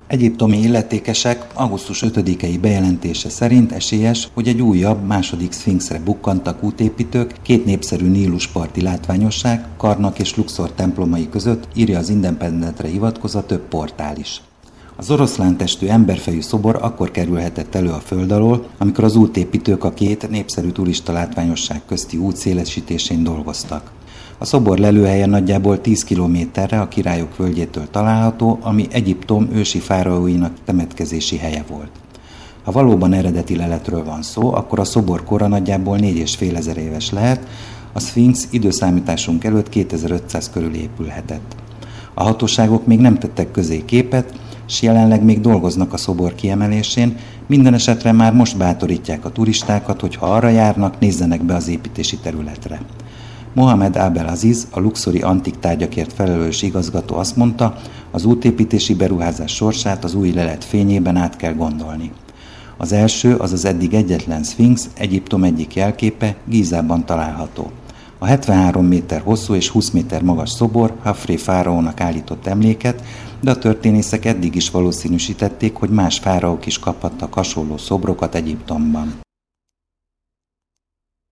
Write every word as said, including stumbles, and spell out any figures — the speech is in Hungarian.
Egyiptomi illetékesek augusztus ötödikei bejelentése szerint esélyes, hogy egy újabb, második szfinxre bukkantak útépítők két népszerű nílusparti látványosság, Karnak és Luxor templomai között, írja az Independentre hivatkozva több portál is. Az oroszlántestű emberfejű szobor akkor kerülhetett elő a föld alól, amikor az útépítők a két népszerű turista látványosság közti út szélesítésén dolgoztak. A szobor lelőhelye nagyjából tíz kilométerre a Királyok völgyétől található, ami Egyiptom ősi fáraóinak temetkezési helye volt. Ha valóban eredeti leletről van szó, akkor a szobor kora nagyjából négy és fél ezer éves lehet, a szfinx időszámításunk előtt kétezer-ötszáz körül épülhetett. A hatóságok még nem tettek közé képet, s jelenleg még dolgoznak a szobor kiemelésén, minden esetre már most bátorítják a turistákat, hogy ha arra járnak, nézzenek be az építési területre. Mohamed Abel Aziz, a luxori antik tárgyakért felelős igazgató azt mondta, az útépítési beruházás sorsát az új lelet fényében át kell gondolni. Az első, az az eddig egyetlen szfinx, Egyiptom egyik jelképe, Gízában található. A hetvenhárom méter hosszú és húsz méter magas szobor Hafré fáraónak állított emléket, de a történészek eddig is valószínűsítették, hogy más fáraók is kaphattak hasonló szobrokat Egyiptomban.